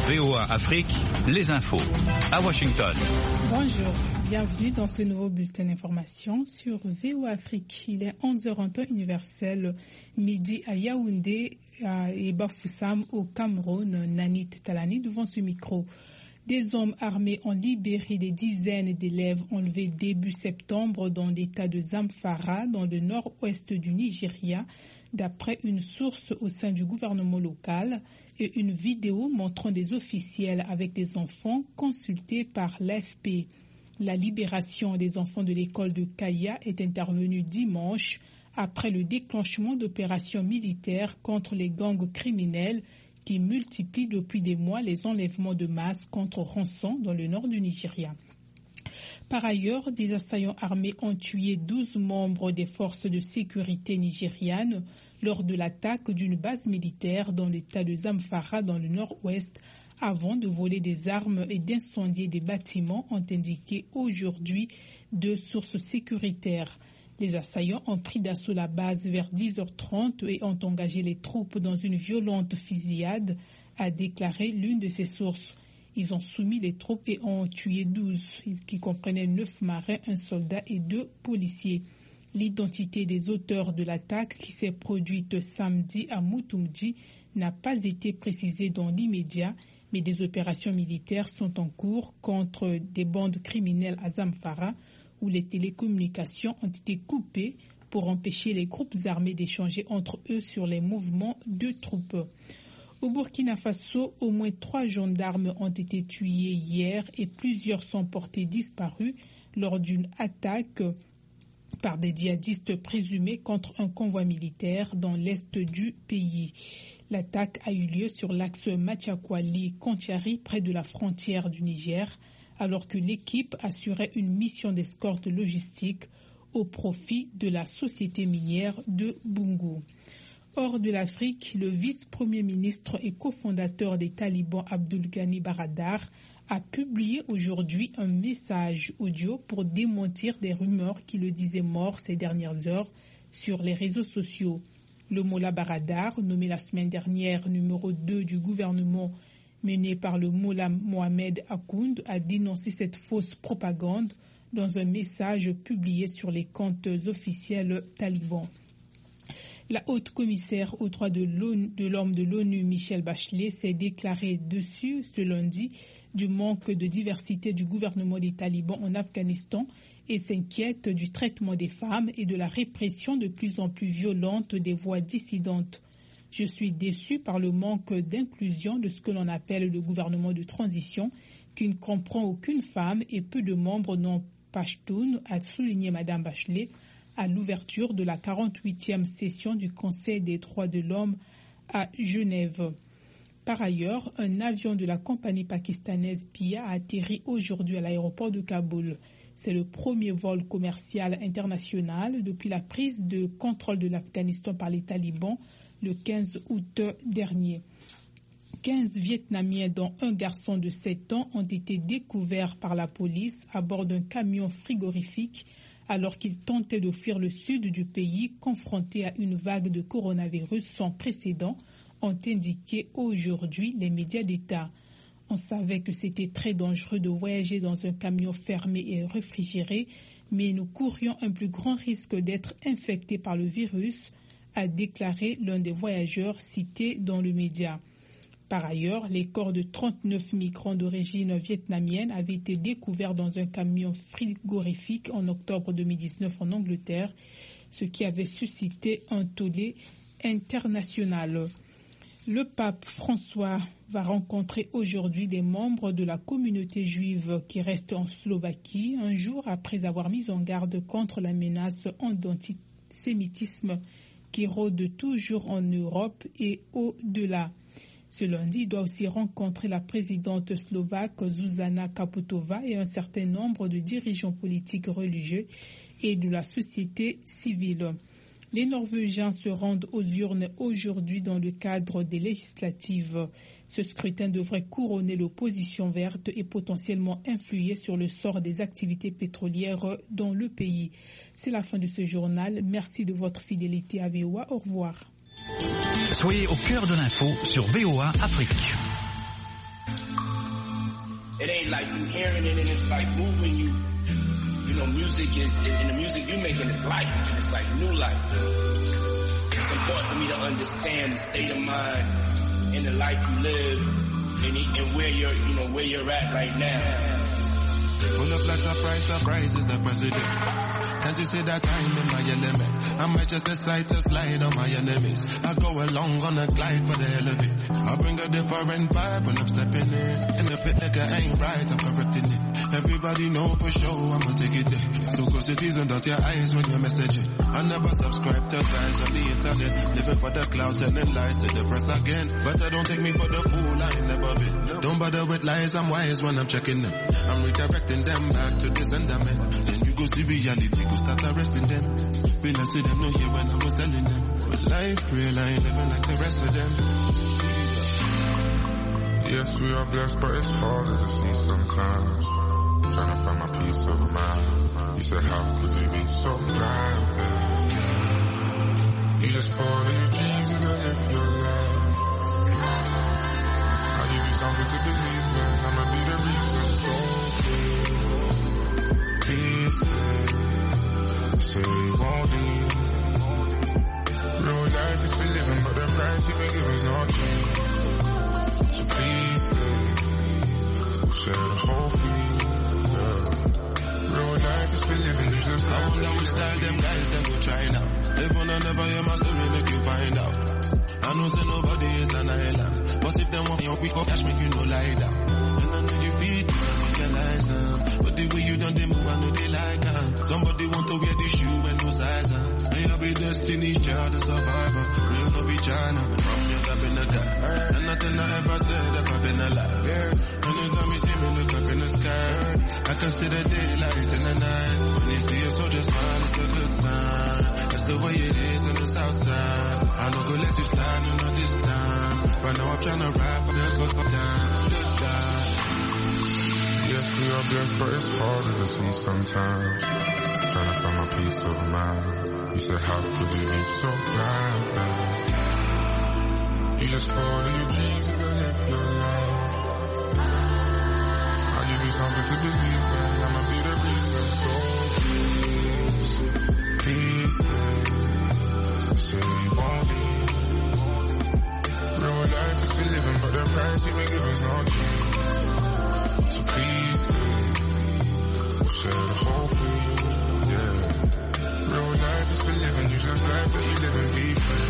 VOA Afrique, les infos. À Washington. Bonjour, bienvenue dans ce nouveau bulletin d'information sur VOA Afrique. Il est 11h en temps universel, midi à Yaoundé et Bafoussam au Cameroun. Nanit Talani devant ce micro. Des hommes armés ont libéré des dizaines d'élèves enlevés début septembre dans l'état de Zamfara, dans le nord-ouest du Nigeria, d'après une source au sein du gouvernement local et une vidéo montrant des officiels avec des enfants consultés par l'AFP. La libération des enfants de l'école de Kaya est intervenue dimanche après le déclenchement d'opérations militaires contre les gangs criminels qui multiplient depuis des mois les enlèvements de masse contre rançon dans le nord du Nigeria. Par ailleurs, des assaillants armés ont tué 12 membres des forces de sécurité nigérianes lors de l'attaque d'une base militaire dans l'état de Zamfara dans le nord-ouest avant de voler des armes et d'incendier des bâtiments, ont indiqué aujourd'hui deux sources sécuritaires. Les assaillants ont pris d'assaut la base vers 10h30 et ont engagé les troupes dans une violente fusillade, a déclaré l'une de ces sources. Ils ont soumis les troupes et ont tué 12, qui comprenaient 9 marins, un soldat et 2 policiers. L'identité des auteurs de l'attaque qui s'est produite samedi à Moutoumdi n'a pas été précisée dans l'immédiat, mais des opérations militaires sont en cours contre des bandes criminelles à Zamfara, où les télécommunications ont été coupées pour empêcher les groupes armés d'échanger entre eux sur les mouvements de troupes. Au Burkina Faso, au moins 3 gendarmes ont été tués hier et plusieurs sont portés disparus lors d'une attaque par des djihadistes présumés contre un convoi militaire dans l'est du pays. L'attaque a eu lieu sur l'axe Machakwali-Kontiari près de la frontière du Niger, alors que l'équipe assurait une mission d'escorte logistique au profit de la société minière de Bungu. Hors de l'Afrique, le vice-premier ministre et cofondateur des talibans Abdul Ghani Baradar a publié aujourd'hui un message audio pour démentir des rumeurs qui le disaient mort ces dernières heures sur les réseaux sociaux. Le Mollah Baradar, nommé la semaine dernière numéro 2 du gouvernement mené par le Mollah Mohamed Akound, a dénoncé cette fausse propagande dans un message publié sur les comptes officiels talibans. La haute commissaire aux droits de l'homme de l'ONU, Michelle Bachelet, s'est déclarée dessus ce lundi du manque de diversité du gouvernement des talibans en Afghanistan et s'inquiète du traitement des femmes et de la répression de plus en plus violente des voix dissidentes. Je suis déçue par le manque d'inclusion de ce que l'on appelle le gouvernement de transition, qui ne comprend aucune femme et peu de membres non pashtuns, a souligné Mme Bachelet à l'ouverture de la 48e session du Conseil des droits de l'homme à Genève. Par ailleurs, un avion de la compagnie pakistanaise PIA a atterri aujourd'hui à l'aéroport de Kaboul. C'est le premier vol commercial international depuis la prise de contrôle de l'Afghanistan par les talibans le 15 août dernier. 15 Vietnamiens, dont un garçon de 7 ans, ont été découverts par la police à bord d'un camion frigorifique alors qu'ils tentaient de fuir le sud du pays confronté à une vague de coronavirus sans précédent, ont indiqué aujourd'hui les médias d'État. On savait que c'était très dangereux de voyager dans un camion fermé et réfrigéré, mais nous courions un plus grand risque d'être infectés par le virus, a déclaré l'un des voyageurs cités dans le média. Par ailleurs, les corps de 39 migrants d'origine vietnamienne avaient été découverts dans un camion frigorifique en octobre 2019 en Angleterre, ce qui avait suscité un tollé international. Le pape François va rencontrer aujourd'hui des membres de la communauté juive qui reste en Slovaquie, un jour après avoir mis en garde contre la menace d'antisémitisme qui rôde toujours en Europe et au-delà. Ce lundi, il doit aussi rencontrer la présidente slovaque Zuzana Kaputova et un certain nombre de dirigeants politiques religieux et de la société civile. Les Norvégiens se rendent aux urnes aujourd'hui dans le cadre des législatives. Ce scrutin devrait couronner l'opposition verte et potentiellement influer sur le sort des activités pétrolières dans le pays. C'est la fin de ce journal. Merci de votre fidélité à VOA. Au revoir. Soyez au cœur de l'info sur VOA Afrique. It ain't like you hearing it and it's like moving you. You know, music is, and the music you making is life, and it's like new life. It's important for me to understand the state of mind and the life you live and where you're, you know, where you're at right now. Pull up like surprise is the president. Can't you see that I'm in my element? I might just decide to slide on my enemies. I go along on a glide for the hell of it. I bring a different vibe when I'm stepping in. And if it nigga ain't right, I'm correcting it. Everybody know for sure I'ma take it there. So close your teeth and dot your eyes when you're messaging. I never subscribe to guys on the internet. Living for the cloud, telling lies to the press again. But I don't take me for the fool, I ain't never been. Don't bother with lies, I'm wise when I'm checking them. I'm redirecting them back to the sentiment. Then you go see reality, go start arresting them. Feel I see them no here when I was telling them. But life real, I ain't living like the rest of them. Yes, we are blessed, but it's harder to see sometimes. Trying to find my peace of mind. You said, how could you be so blind, babe? You just follow your dreams and live your life. I'll give you something to believe in. I'ma be the reason. So please say you won't leave. Real life is for living, but the price you been giving is not cheap. So please stay. We'll share the whole fee. Real life is for living, you just how down with style, them guys, them go try now. Live on and never hear my story, make you find out. I know say nobody is an island, but if them want me up, we go cash, make you no lie down. And I know you feed me, I realize them. But the way you done they move, I know they like them. Somebody want to wear the shoe and no size them. May I be Destiny's Child, the survivor. Real no be China, from young I've been a die. And nothing I ever said, I've been alive. Anytime you see me, look up in the sky. I can see the daylight in the night. When you see a soldier smile, it's a good sign. That's the way it is in the south side. I know go let you slide, no, not this time. But now I'm trying to rap, but it goes down. Good God. Yes, we are blessed, but it's harder to see sometimes. Trying to find my peace of mind. You said, how could you be so blind, babe? You just follow your dreams and live your life. I'll give you something to believe in. I'ma be the reason. So please say you won't leave. Real life is for living, but the price you been giving is not cheap. So please stay. We'll share the whole fee. Yeah. Real life is for living. You just life that you live and be free.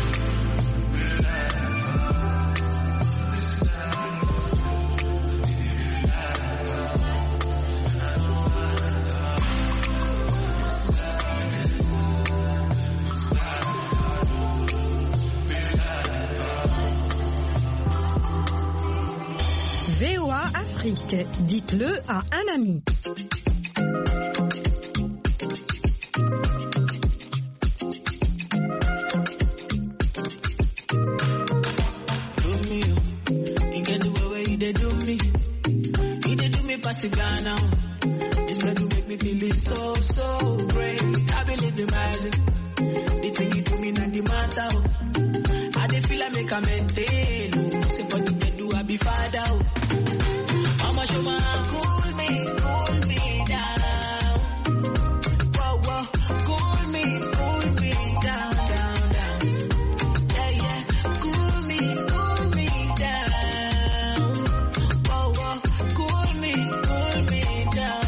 VOA Afrique, dites-le à un ami. Ghana. It's going to make me feel it so, so great. I believe in magic. The thing you do me not the matter. I dey feel I make a maintain. Say for the bed do I be father. Mama show my cool me down. Whoa, whoa, cool me down, down, down. Yeah, yeah, cool me down. Whoa, whoa, cool me down.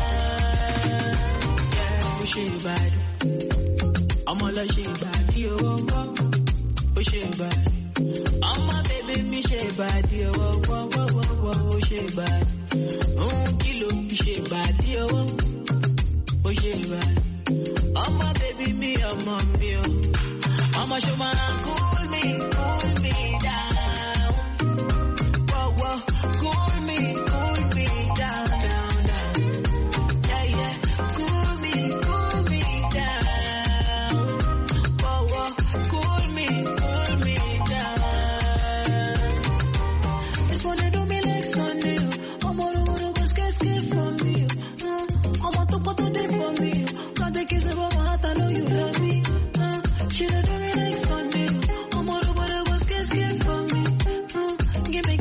Yeah, push it bad. I'm all like she bad, yo, oh, she bad. I'm my baby, me she bad, yo, oh, she bad. Kilo, she bad, yo, she bad. I'm my baby, me, I'm on me, I'm a show man, cool me down. Whoa, whoa, cool me down, down, down. Yeah, yeah, cool me down. Whoa, whoa, cool me down. This one they do me like Sunday.